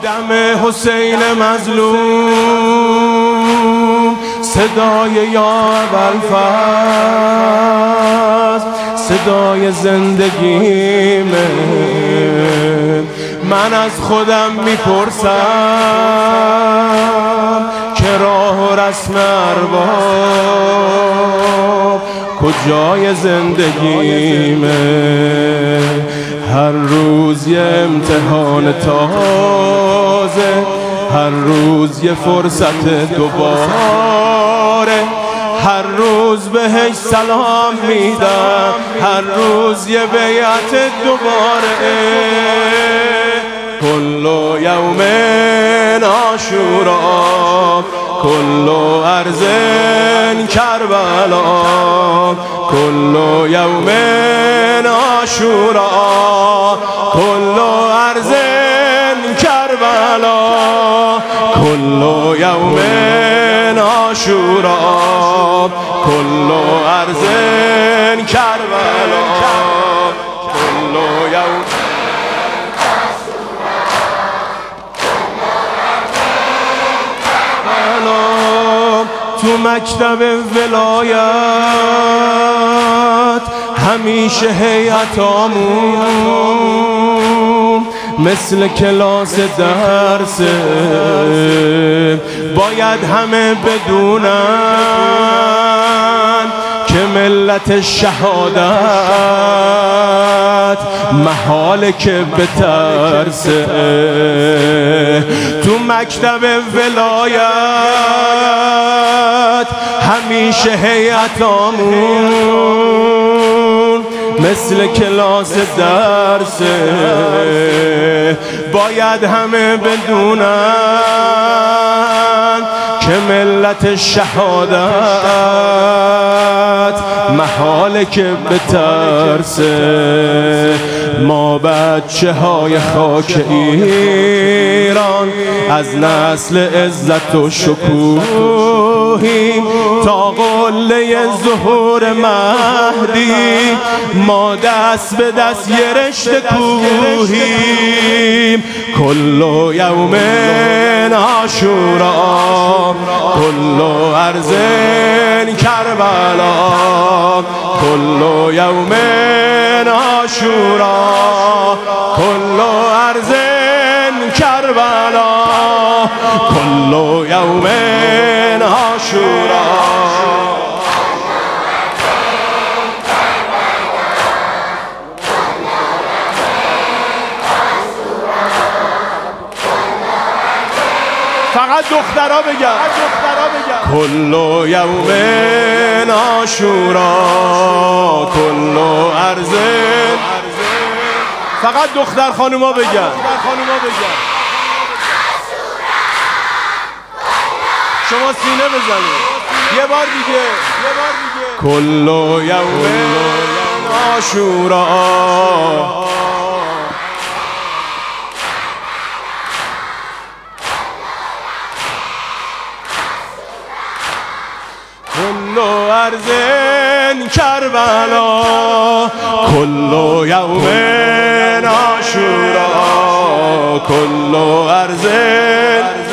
دم حسین مظلوم، صدای یا ابوالفضل صدای زندگیمه. من از خودم میپرسم که راه و رسم ارباب کجای زندگیمه. هر روز یه امتحان تازه، هر روز یه فرصت دوباره، هر روز بهش سلام میدم، هر روز یه بیعت دوباره. کل یوم عاشورا، کل ارض کربلا، کل یوم عاشورا، کل ارض کربلا، کل یوم عاشورا، کل ارض کربلا، کل یوم. تو مکتب ولایت همیشه هیئتامون مثل کلاس درسه، باید همه بدونن که ملت شهادت محاله که بترسه. تو مکتب ولایت همیشه هیئتامون مثل کلاس درسه، باید همه بدونن که ملت شهادت محاله که بترسه. ما بچه های خاک ایران از نسل عزت و شکوهیم، تا قله ظهور مهدی ما دست به دست یه رشته کوهیم. کل یوم عاشورا، کل ارض کربلا، کل یوم عاشورا، کل ارض کربلا، کل یوم عاشورا. فقط دخترها بگم، کل یوم عاشورا، کل ارض. فقط دختر خانوما بگن. شما سینه بزنید یه بار دیگه. کل یوم عاشورا، کل ارض کربلا، کل یوم عاشورا، کل ارض